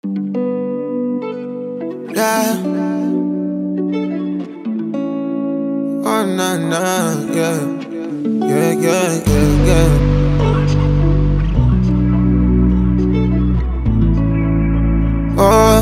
Yeah. Oh, nah, nah, yeah. Yeah, yeah, yeah, yeah. Oh,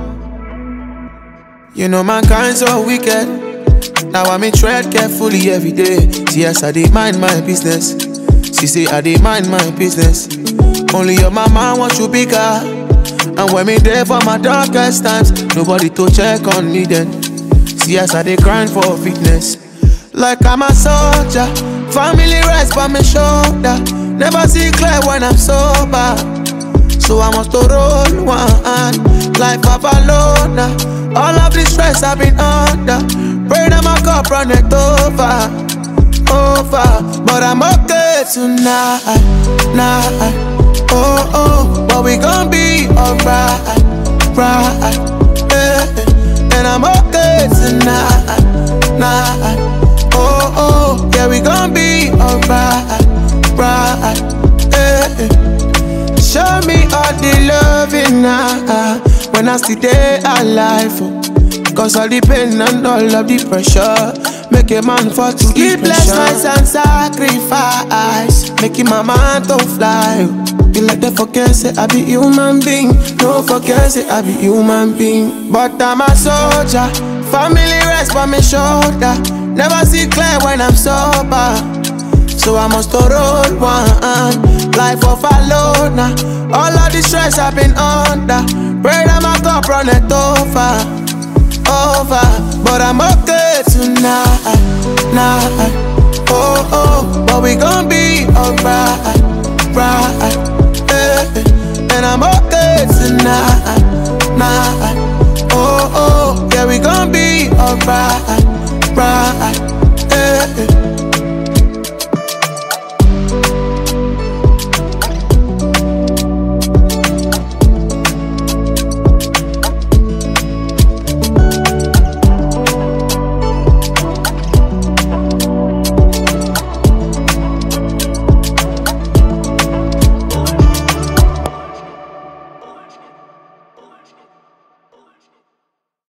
you know mankind so wicked. Now I tread carefully every day. See, yes, I dey mind my business. She say I dey mind my business. Only your mama wants you bigger. And when me there for my darkest times, nobody to check on me then. See, yes, I dey grind for fitness. Like I'm a soldier, family rest by my shoulder. Never see clear when I'm sober, so I must to roll one. Life of alone, all of this stress I've been under. Pray that my cup run it over. But I'm okay tonight, night. Oh, oh, but we gon' be alright, right, yeah. And I'm okay tonight, night. Oh, oh, yeah, we gon' be alright, right, yeah. Show me all the loving now, when I see day alive, oh. Cause all the pain and all of the pressure make a man fall to sleepless nights and sacrifice, making my mind to fly. You like to forget, say I be human being. No forget, say I be human being. But I'm a soldier, family rest by my shoulder. Never see clear when I'm sober, so I must to roll one. Life of alone, all of the stress I've been under. Pray that my cup run it over. But I'm okay tonight, night. Oh, oh, but we gon' be alright, right, yeah. And I'm okay tonight,